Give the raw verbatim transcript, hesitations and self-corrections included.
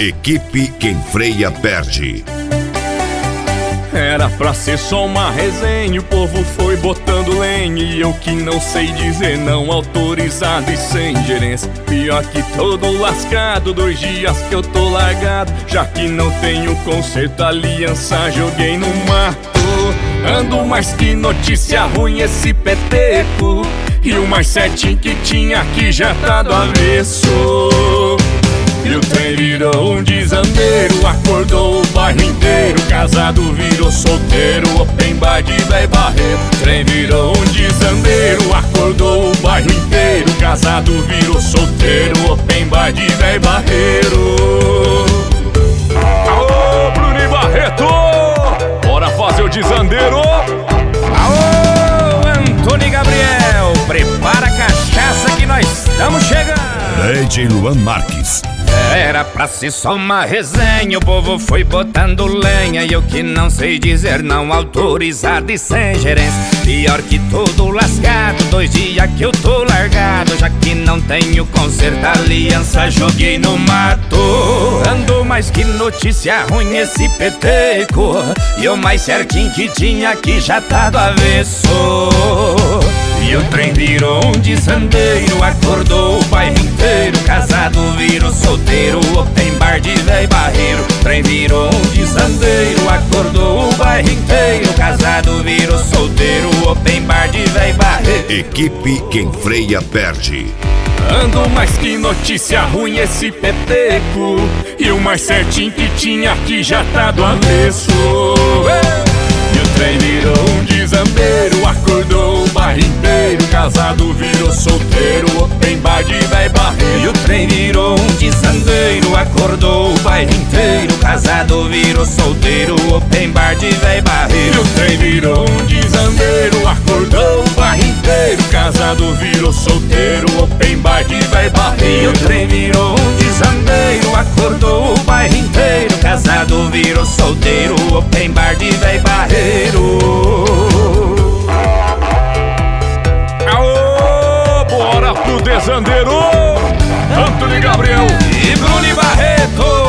Equipe Quem Freia Perde. Era pra ser só uma resenha, o povo foi botando lenha, e eu que não sei dizer não, autorizado e sem gerência. Pior que todo lascado, dois dias que eu tô largado, já que não tenho conserto, aliança joguei no mato. Ando mais que notícia ruim esse peteco, e o mais certinho que tinha aqui já tá do avesso. E o trem virou um desandeiro, acordou o bairro inteiro, casado virou solteiro, open bar de véi barreiro. O trem virou um desandeiro, acordou o bairro inteiro, casado virou solteiro, open bar de véi barreiro. Aô, Bruno Barreto, bora fazer o desandeiro. Aô, Antônio Gabriel, prepara a cachaça que nós estamos chegando. D J Luan Marques. Era pra ser só uma resenha, o povo foi botando lenha, e eu que não sei dizer não, autorizado e sem gerência. Pior que todo lascado, dois dias que eu tô largado, já que não tenho conserto, aliança joguei no mato. Ando mais que notícia ruim esse peteco, e o mais certinho que tinha aqui já tá do avesso. E o trem virou um desandeiro, acordou o bairro inteiro, casado virou solteiro, open bar de véi barreiro. O trem virou um desandeiro, acordou o bairro inteiro, casado virou solteiro, open bar de véi barreiro. Equipe Quem Freia Perde. Ando mais que notícia ruim esse peteco, e o mais certinho que tinha aqui já tá do avesso. E o trem virou um desandeiro, acordou o bairro inteiro, casado virou solteiro, open bar de véi barreiro. E o trem virou um desandeiro, acordou o bairro inteiro, casado virou solteiro, open bar de véi barreiro. E o trem virou um desandeiro, acordou o bairro inteiro, casado virou solteiro, open bar de véi barreiro. E o trem virou um desandeiro, acordou o bairro inteiro, casado virou solteiro, open bar de véi barreiro. Aô, bora pro desandeiro. Antônio Gabriel e Bruno Barreto.